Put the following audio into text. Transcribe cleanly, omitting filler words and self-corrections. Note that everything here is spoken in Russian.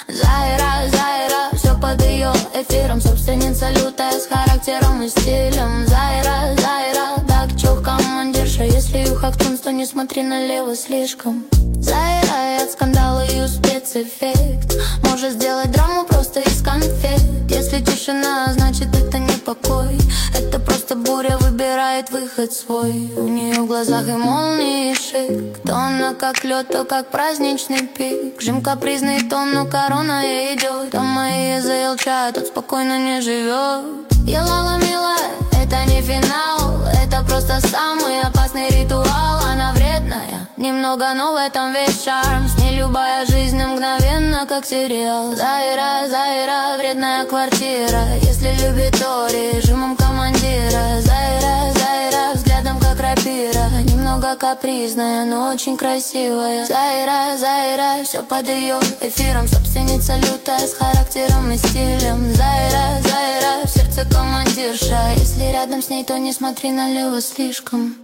Зайра, Зайра, все под ее эфиром. Собственница лютая с характером и стилем. Зайра, Зайра, так чё командирша? Если юхактунс, то не смотри налево слишком. Зайра, от скандала и спецэффект. Может сделать драму просто из конфет. Если тишина, значит это не покой. Это просто буря выбирает выход свой. У нее в глазах и молнии, и шик. То она как лед, то как праздничный пик. Жим капризный тон, но корона ей идет. А мои заелча, тут спокойно не живет. Елала, милая, это не финал. Это просто самый опасный ритуал. Она вредная, немного, но в этом весь шарм. С ней любая жизнь мгновенно, как сериал. Зайра, Зайра, вредная квартира. Если любит, то режимом командира. Зайра, Зайра, взглядом как рапира. Немного капризная, но очень красивая. Зайра, Зайра, все под ее эфиром. Собственница лютая с характером и стилем. Зайра, Зайра, в сердце командирша. Если рядом с ней, то не смотри налево слишком.